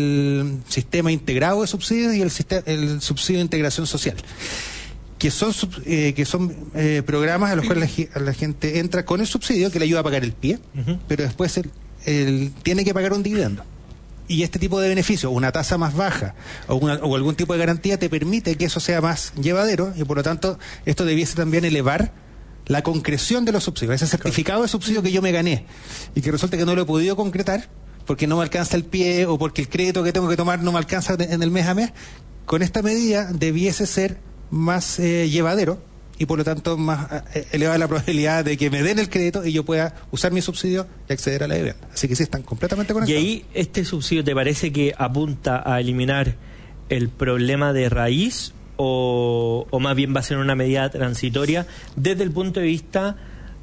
el Sistema Integrado de Subsidios y el, sistema, el Subsidio de Integración Social, que son eh, que son eh, programas a los cuales la, la gente entra con el subsidio que le ayuda a pagar el pie, uh-huh. pero después el, el, tiene que pagar un dividendo. Y este tipo de beneficio, una tasa más baja o, una, o algún tipo de garantía, te permite que eso sea más llevadero, y por lo tanto esto debiese también elevar la concreción de los subsidios, ese certificado de subsidio que yo me gané y que resulta que no lo he podido concretar porque no me alcanza el pie o porque el crédito que tengo que tomar no me alcanza en el mes a mes. Con esta medida debiese ser más eh, llevadero y por lo tanto más eh, elevada la probabilidad de que me den el crédito y yo pueda usar mi subsidio y acceder a la vivienda. Así que sí, están completamente conectados. ¿Y ahí este subsidio te parece que apunta a eliminar el problema de raíz o, o más bien va a ser una medida transitoria desde el punto de vista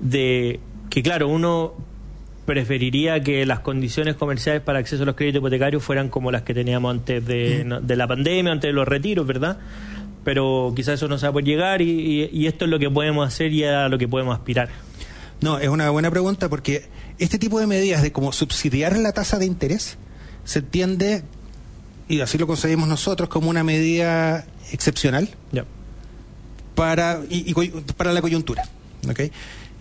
de que, claro, uno preferiría que las condiciones comerciales para acceso a los créditos hipotecarios fueran como las que teníamos antes de, mm. de la pandemia, antes de los retiros, ¿verdad? Pero quizás eso no se va a poder llegar y, y, y esto es lo que podemos hacer y a lo que podemos aspirar. No, es una buena pregunta porque este tipo de medidas de como subsidiar la tasa de interés se entiende y así lo concebimos nosotros, como una medida excepcional Ya. para, y, y coy- para la coyuntura. ¿Okay?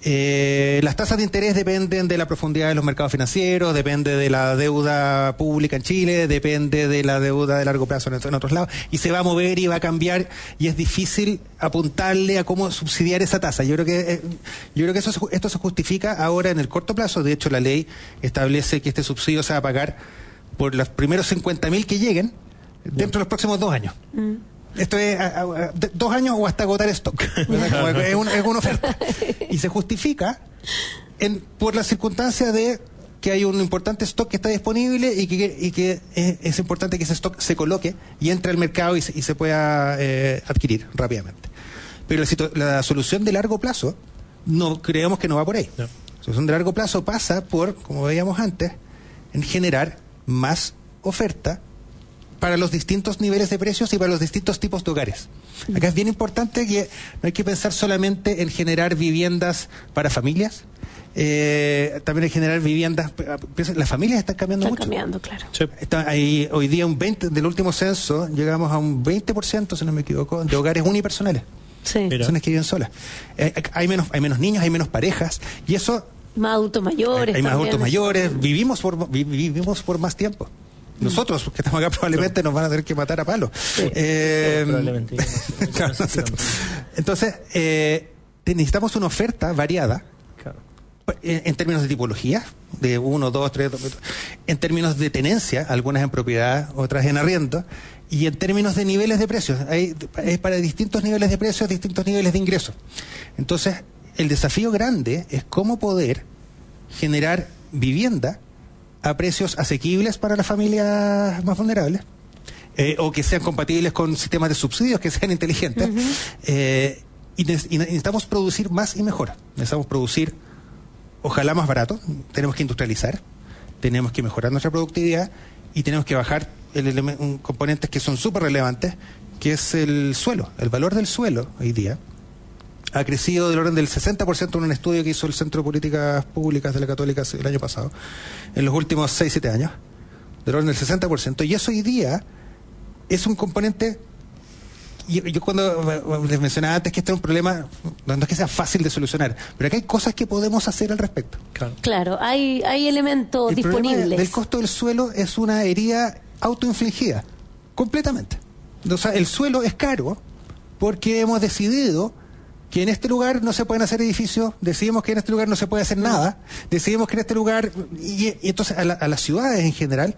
Eh, las tasas de interés dependen de la profundidad de los mercados financieros, depende de la deuda pública en Chile, depende de la deuda de largo plazo en, en otros lados, y se va a mover y va a cambiar, y es difícil apuntarle a cómo subsidiar esa tasa. Yo creo que eh, yo creo que eso se ju- esto se justifica ahora en el corto plazo. De hecho, la ley establece que este subsidio se va a pagar por los primeros cincuenta mil que lleguen dentro de los próximos dos años. Mm. Esto es a- a- a- de- dos años o hasta agotar stock. ¿Verdad? Como es, una, es una oferta. Y se justifica en, por la circunstancia de que hay un importante stock que está disponible y que, y que es, es importante que ese stock se coloque y entre al mercado y se, y se pueda eh, adquirir rápidamente. Pero la, situ- la solución de largo plazo, no creemos que no va por ahí. No. La solución de largo plazo pasa por, como veíamos antes, en generar más oferta para los distintos niveles de precios y para los distintos tipos de hogares. Acá es bien importante que no hay que pensar solamente en generar viviendas para familias, eh, también en generar viviendas. Las familias están cambiando Están mucho. cambiando, claro. Sí. Está ahí, hoy día un veinte del último censo llegamos a un veinte por ciento, si no me equivoco, de hogares unipersonales, Sí. Mira. personas que viven solas. Eh, hay menos hay menos niños, hay menos parejas, y eso Más adultos mayores. hay más también. adultos mayores, vivimos por vi- vivimos por más tiempo. Nosotros, que estamos acá, probablemente nos van a tener que matar a palos. Eh, Probablemente. claro, entonces, eh, te- necesitamos una oferta variada Claro. en, en términos de tipología, de uno, dos, tres, dos, en términos de tenencia, algunas en propiedad, otras en arriendo, y en términos de niveles de precios. Hay, es para distintos niveles de precios, distintos niveles de ingresos. Entonces, el desafío grande es cómo poder generar vivienda a precios asequibles para las familias más vulnerables, eh, o que sean compatibles con sistemas de subsidios que sean inteligentes. eh, y, ne- y necesitamos producir más y mejor. Necesitamos producir, ojalá más barato, tenemos que industrializar, tenemos que mejorar nuestra productividad y tenemos que bajar el eleme- un- componentes que son súper relevantes, que es el suelo. El valor del suelo hoy día ha crecido del orden del sesenta por ciento en un estudio que hizo el Centro de Políticas Públicas de la Católica el año pasado, en los últimos seis siete años, del orden del sesenta por ciento, y eso hoy día es un componente. Yo, yo cuando les mencionaba antes que este es un problema, no es que sea fácil de solucionar, pero acá hay cosas que podemos hacer al respecto. Claro. Claro, hay, hay elementos El problema disponibles. del costo del suelo es una herida autoinfligida, completamente. O sea, el suelo es caro porque hemos decidido que en este lugar no se pueden hacer edificios, decidimos que en este lugar no se puede hacer nada, decidimos que en este lugar, y, y entonces a, la- a las ciudades en general,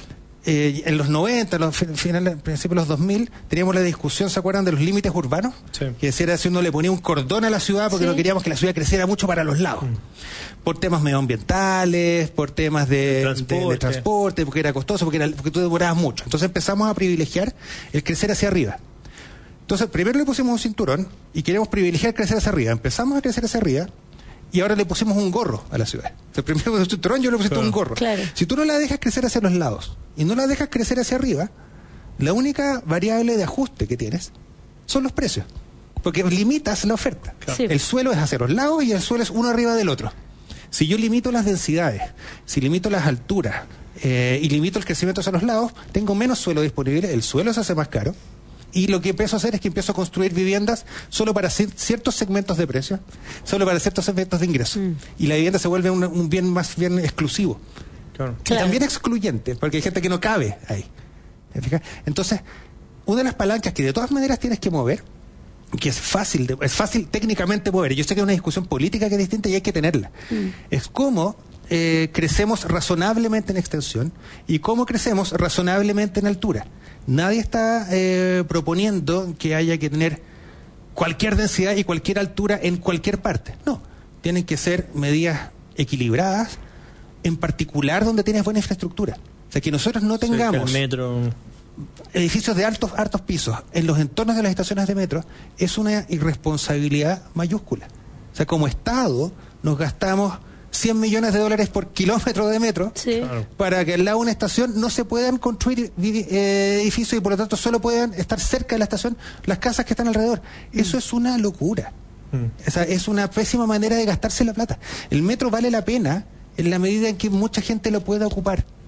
eh, en los noventa, los fi- finales, principios de los dos mil, teníamos la discusión, ¿se acuerdan de los límites urbanos? Sí. Que decía si uno le ponía un cordón a la ciudad porque Sí. no queríamos que la ciudad creciera mucho para los lados. Por temas medioambientales, por temas de, De de- de transporte. transporte, porque era costoso, porque, era, porque tú demorabas mucho. Entonces empezamos a privilegiar el crecer hacia arriba. Entonces, primero le pusimos un cinturón y queremos privilegiar crecer hacia arriba. Empezamos a crecer hacia arriba y ahora le pusimos un gorro a la ciudad. El primero con un cinturón yo le puse Claro. un gorro. Claro. Si tú no la dejas crecer hacia los lados y no la dejas crecer hacia arriba, la única variable de ajuste que tienes son los precios. Porque limitas la oferta. Claro. Sí. El suelo es hacia los lados y el suelo es uno arriba del otro. Si yo limito las densidades, si limito las alturas eh, y limito el crecimiento hacia los lados, tengo menos suelo disponible, el suelo se hace más caro. Y lo que empiezo a hacer es que empiezo a construir viviendas solo para ci- ciertos segmentos de precios, solo para ciertos segmentos de ingresos. Y la vivienda se vuelve un, un bien más bien exclusivo. Claro. Y también excluyente, porque hay gente que no cabe ahí. ¿Me fijas? Entonces, una de las palancas que de todas maneras tienes que mover, que es fácil, de- es fácil técnicamente mover, y yo sé que es una discusión política que es distinta y hay que tenerla, es cómo eh, crecemos razonablemente en extensión y cómo crecemos razonablemente en altura. Nadie está eh, proponiendo que haya que tener cualquier densidad y cualquier altura en cualquier parte. No, tienen que ser medidas equilibradas, en particular donde tienes buena infraestructura. O sea, que nosotros no tengamos Cerca del metro. edificios de altos, altos pisos en los entornos de las estaciones de metro es una irresponsabilidad mayúscula. O sea, como Estado nos gastamos cien millones de dólares por kilómetro de metro Sí. Claro. para que al lado de una estación no se puedan construir vivi- eh, edificios y por lo tanto solo puedan estar cerca de la estación las casas que están alrededor. Eso es una locura. Mm. O sea, es una pésima manera de gastarse la plata. El metro vale la pena en la medida en que mucha gente lo pueda ocupar.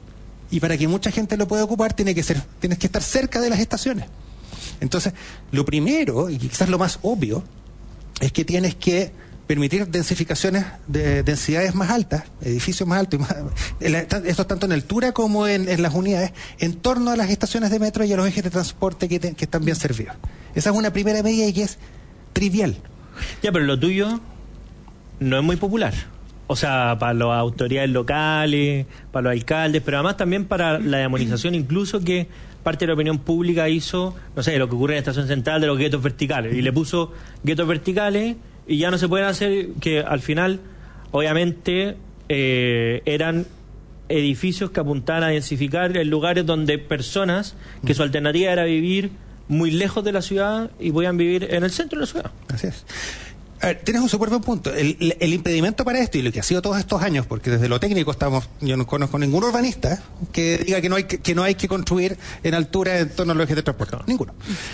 Y para que mucha gente lo pueda ocupar, tiene que ser, tienes que estar cerca de las estaciones. Entonces, lo primero, y quizás lo más obvio, es que tienes que permitir densificaciones de densidades más altas, edificios más altos, y más, esto tanto en altura como en, en las unidades, en torno a las estaciones de metro y a los ejes de transporte que, te, que están bien servidos. Esa es una primera medida y que es trivial. Ya, pero lo tuyo no es muy popular. O sea, para las autoridades locales, para los alcaldes, pero además también para la demonización, incluso que parte de la opinión pública hizo, no sé, lo que ocurre en la Estación Central de los guetos verticales. Y le puso guetos verticales y ya no se pueden hacer, que al final, obviamente, eh, eran edificios que apuntaban a densificar en lugares donde personas que su alternativa era vivir muy lejos de la ciudad y podían vivir en el centro de la ciudad. Así es. A ver, tienes un súper buen punto. El, el, el impedimento para esto, y lo que ha sido todos estos años, porque desde lo técnico estamos, yo no conozco ningún urbanista que diga que no hay que, que no hay que construir en altura en torno a los ejes de transporte. No. Ninguno.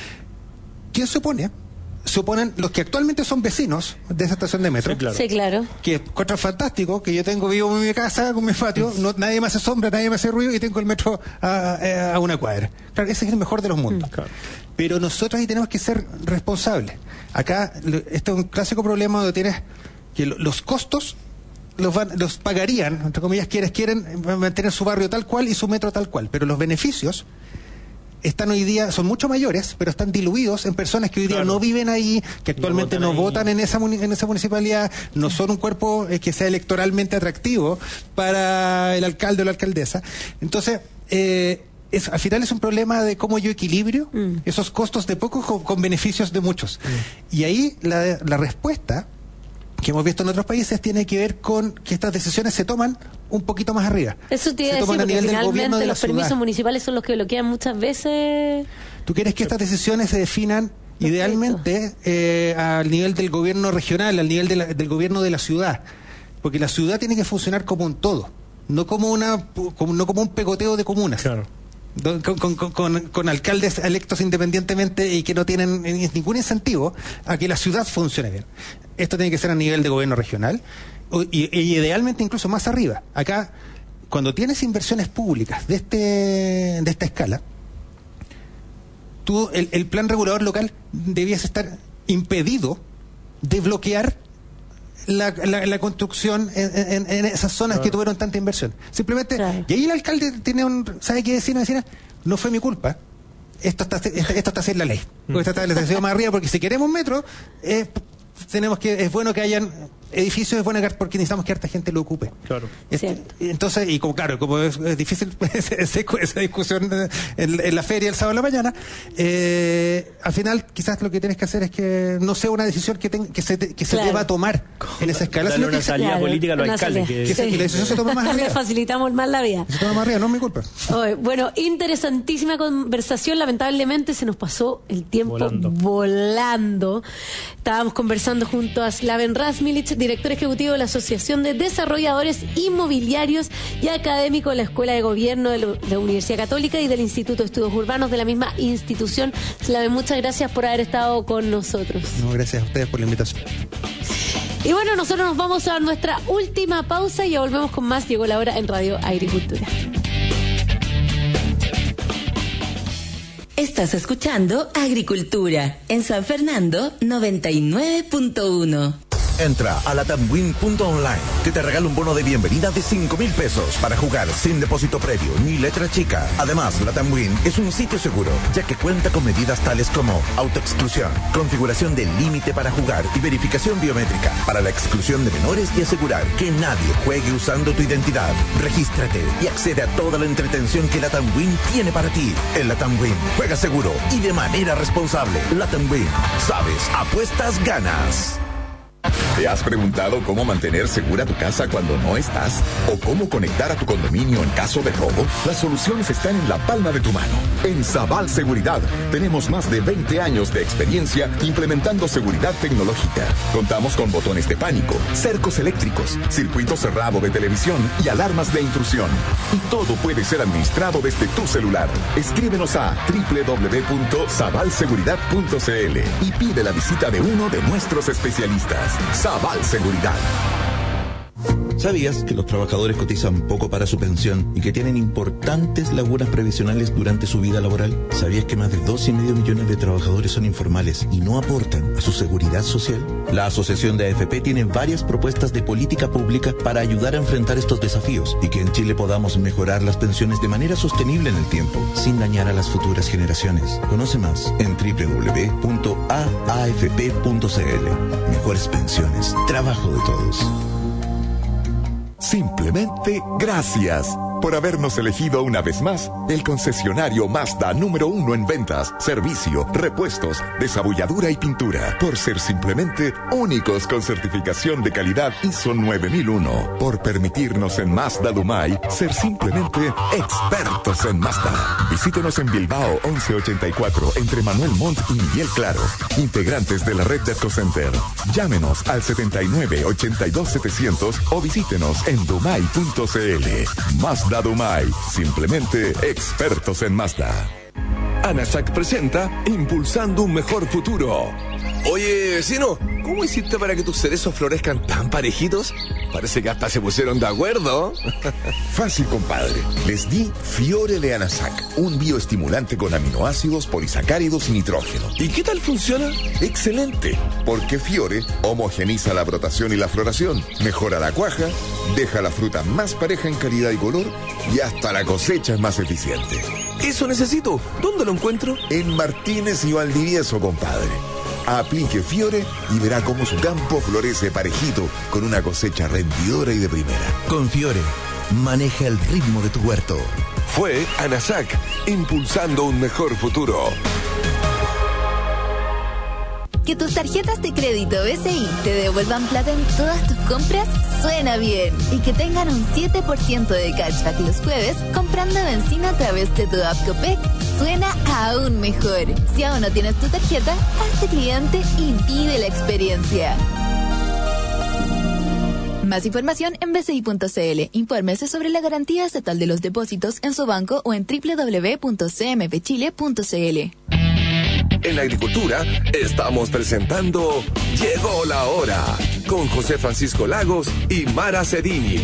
¿Quién se opone? Se oponen los que actualmente son vecinos de esa estación de metro. Sí, claro. Sí, claro. Que encuentran fantástico, que yo tengo vivo en mi casa, con mi patio, no, nadie me hace sombra, nadie me hace ruido y tengo el metro a, a, a una cuadra. Claro, ese es el mejor de los mundos. Mm, claro. Pero nosotros ahí tenemos que ser responsables. Acá, este es un clásico problema donde tienes que los costos los, van, los pagarían, entre comillas, quienes quieren mantener su barrio tal cual y su metro tal cual, pero los beneficios están hoy día, son mucho mayores, pero están diluidos en personas que hoy día claro. no viven ahí, que actualmente no, no votan en esa, en esa municipalidad, no son un cuerpo eh, que sea electoralmente atractivo para el alcalde o la alcaldesa. Entonces, eh, es, al final es un problema de cómo yo equilibrio mm. esos costos de pocos con, con beneficios de muchos. Mm. Y ahí la, la respuesta que hemos visto en otros países tiene que ver con que estas decisiones se toman un poquito más arriba. Eso te iba a decir, porque finalmente los permisos municipales son los que bloquean muchas veces. Tú quieres que estas decisiones se definan Perfecto. idealmente eh, al nivel del gobierno regional, al nivel de la, del gobierno de la ciudad, porque la ciudad tiene que funcionar como un todo, no como una, como, no como un pegoteo de comunas. Claro. Con, con, con, con alcaldes electos independientemente y que no tienen ningún incentivo a que la ciudad funcione bien. Esto tiene que ser a nivel de gobierno regional y, y idealmente incluso más arriba. Acá, cuando tienes inversiones públicas de este de esta escala, tú el, el plan regulador local debías estar impedido de bloquear La, la, la construcción en, en, en esas zonas claro. que tuvieron tanta inversión. Simplemente, claro. y ahí el alcalde tiene un, ¿sabe qué decir? Vecina? No fue mi culpa. Esto está, esto, esto está así en la ley. Porque está establecido más arriba, porque si queremos metro, eh, tenemos que, es bueno que hayan edificios, es bueno que, porque necesitamos que harta gente lo ocupe. Claro. Este, entonces, y como claro, como es, es difícil esa discusión en, en la feria el sábado de la mañana, eh, al final quizás lo que tienes que hacer es que no sea una decisión que, ten, que se, que se claro. deba tomar en esa escala. Darle una que salida claro, política a los alcaldes. Que, que, sí. que la decisión se toma más arriba. Le facilitamos más la vida. Se toma más arriba, no es mi culpa. Oye, bueno, interesantísima conversación. Lamentablemente se nos pasó el tiempo volando. volando. Estábamos conversando junto a Slaven Razmilic, director ejecutivo de la Asociación de Desarrolladores Inmobiliarios y académico de la Escuela de Gobierno de la Universidad Católica y del Instituto de Estudios Urbanos de la misma institución. Slaven, muchas gracias por haber estado con nosotros. No, gracias a ustedes por la invitación. Y bueno, nosotros nos vamos a dar nuestra última pausa y ya volvemos con más. Llegó la hora en Radio Agricultura. Estás escuchando Agricultura en San Fernando noventa y nueve punto uno. Entra a latamwin punto online, que te regala un bono de bienvenida de cinco mil pesos para jugar sin depósito previo ni letra chica. Además, LatamWin es un sitio seguro, ya que cuenta con medidas tales como autoexclusión, configuración del límite para jugar y verificación biométrica para la exclusión de menores y asegurar que nadie juegue usando tu identidad. Regístrate y accede a toda la entretención que LatamWin tiene para ti. En LatamWin, juega seguro y de manera responsable. LatamWin, sabes, apuestas, ganas. ¿Te has preguntado cómo mantener segura tu casa cuando no estás? ¿O cómo conectar a tu condominio en caso de robo? Las soluciones están en la palma de tu mano. En Sabal Seguridad tenemos más de veinte años de experiencia implementando seguridad tecnológica. Contamos con botones de pánico, cercos eléctricos, circuito cerrado de televisión y alarmas de intrusión. Y todo puede ser administrado desde tu celular. Escríbenos a doble u doble u doble u punto sabal seguridad punto c l y pide la visita de uno de nuestros especialistas. Sabal Seguridad. ¿Sabías que los trabajadores cotizan poco para su pensión y que tienen importantes lagunas previsionales durante su vida laboral? ¿Sabías que más de dos y medio millones de trabajadores son informales y no aportan a su seguridad social? La Asociación de A F P tiene varias propuestas de política pública para ayudar a enfrentar estos desafíos y que en Chile podamos mejorar las pensiones de manera sostenible en el tiempo, sin dañar a las futuras generaciones. Conoce más en doble u doble u doble u punto a a f p punto c l. Mejores pensiones, trabajo de todos. Simplemente gracias por habernos elegido una vez más el concesionario Mazda número uno en ventas, servicio, repuestos, desabulladura y pintura. Por ser simplemente únicos con certificación de calidad I S O nueve mil uno. Por permitirnos en Mazda Dumay ser simplemente expertos en Mazda. Visítenos en Bilbao once ochenta y cuatro entre Manuel Montt y Miguel Claro. Integrantes de la red de Autocenter. Llámenos al setenta y nueve ochenta y dos setecientos o visítenos en dumay punto c l. Mazda Dumay, simplemente expertos en Mazda. ANASAC presenta Impulsando un Mejor Futuro. Oye, vecino, ¿cómo hiciste para que tus cerezos florezcan tan parejitos? Parece que hasta se pusieron de acuerdo. Fácil, compadre. Les di Fiore de ANASAC, un bioestimulante con aminoácidos, polisacáridos y nitrógeno. ¿Y qué tal funciona? Excelente, porque Fiore homogeniza la brotación y la floración, mejora la cuaja, deja la fruta más pareja en calidad y color y hasta la cosecha es más eficiente. Eso necesito. ¿Dónde lo encuentro? En Martínez y Valdivieso, compadre. Aplique Fiore y verá cómo su campo florece parejito con una cosecha rendidora y de primera. Con Fiore, maneja el ritmo de tu huerto. Fue ANASAC, impulsando un mejor futuro. Que tus tarjetas de crédito B C I te devuelvan plata en todas tus compras suena bien. Y que tengan un siete por ciento de cashback los jueves comprando benzina a través de tu app Copec suena aún mejor. Si aún no tienes tu tarjeta, hazte cliente y vive la experiencia. Más información en b c i punto c l. Infórmese sobre la garantía estatal de los depósitos en su banco o en doble u doble u doble u punto c m p chile punto c l. En la agricultura estamos presentando Llegó la Hora con José Francisco Lagos y Mara Cedini.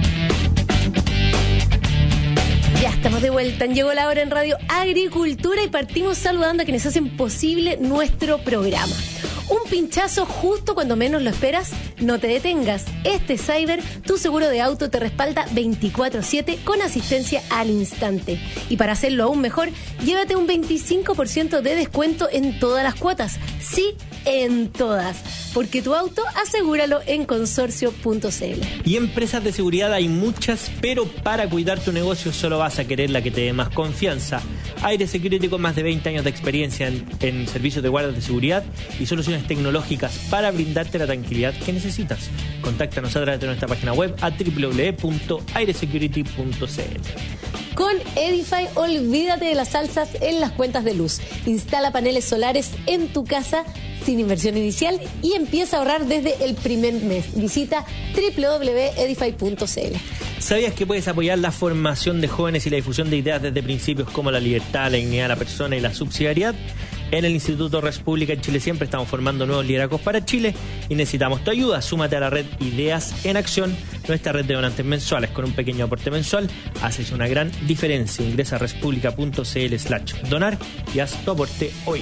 Ya estamos de vuelta en Llegó la Hora en Radio Agricultura y partimos saludando a quienes hacen posible nuestro programa. Un pinchazo justo cuando menos lo esperas, no te detengas. Este Cyber, tu seguro de auto, te respalda veinticuatro siete con asistencia al instante. Y para hacerlo aún mejor, llévate un veinticinco por ciento de descuento en todas las cuotas. Sí, en todas. Porque tu auto, asegúralo en consorcio punto c l. Y empresas de seguridad hay muchas, pero para cuidar tu negocio solo vas a querer la que te dé más confianza. Aire Security, con más de veinte años de experiencia en, en servicios de guardas de seguridad y soluciones tecnológicas para brindarte la tranquilidad que necesitas. Contáctanos a través de nuestra página web a doble u doble u doble u punto aire security punto c l. Con Edify, olvídate de las alzas en las cuentas de luz. Instala paneles solares en tu casa sin inversión inicial y empieza a ahorrar desde el primer mes. Visita doble u doble u doble u punto edify punto c l. ¿Sabías que puedes apoyar la formación de jóvenes y la difusión de ideas desde principios como la libertad, la dignidad de la persona y la subsidiariedad? En el Instituto Res Pública en Chile Siempre estamos formando nuevos liderazgos para Chile y necesitamos tu ayuda. Súmate a la red Ideas en Acción, nuestra red de donantes mensuales. Con un pequeño aporte mensual haces una gran diferencia. Ingresa a respublica punto c l slash donar y haz tu aporte hoy.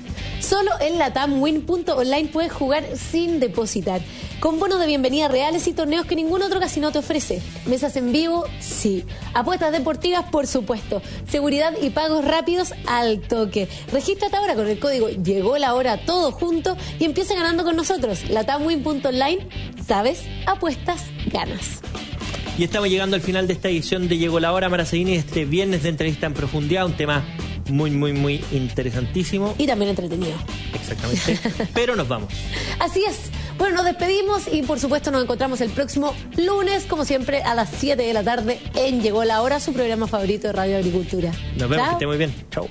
Solo en latamwin punto online puedes jugar sin depositar, con bonos de bienvenida reales y torneos que ningún otro casino te ofrece. Mesas en vivo, sí. Apuestas deportivas, por supuesto. Seguridad y pagos rápidos al toque. Regístrate ahora con el código Llegó la Hora todo junto y empieza ganando con nosotros. latamwin punto online, ¿sabes? Apuestas, ganas. Y estamos llegando al final de esta edición de Llegó la Hora, Mara Cedini, este viernes de entrevista en profundidad, un tema muy, muy, muy interesantísimo. Y también entretenido. Exactamente. Pero nos vamos. Así es. Bueno, nos despedimos y por supuesto nos encontramos el próximo lunes, como siempre, a las siete de la tarde en Llegó la Hora, su programa favorito de Radio Agricultura. Nos vemos, Chao. Que esté muy bien. Chao.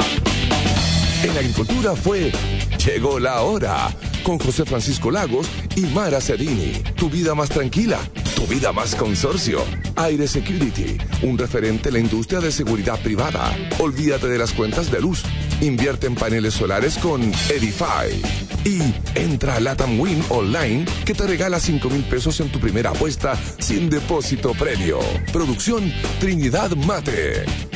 En Agricultura fue Llegó la Hora con José Francisco Lagos y Mara Cedini. Tu vida más tranquila, tu vida más consorcio. Aire Security, un referente en la industria de seguridad privada. Olvídate de las cuentas de luz. Invierte en paneles solares con Edify. Y entra a Latam Win Online, que te regala cinco mil pesos en tu primera apuesta sin depósito previo. Producción Trinidad Mate.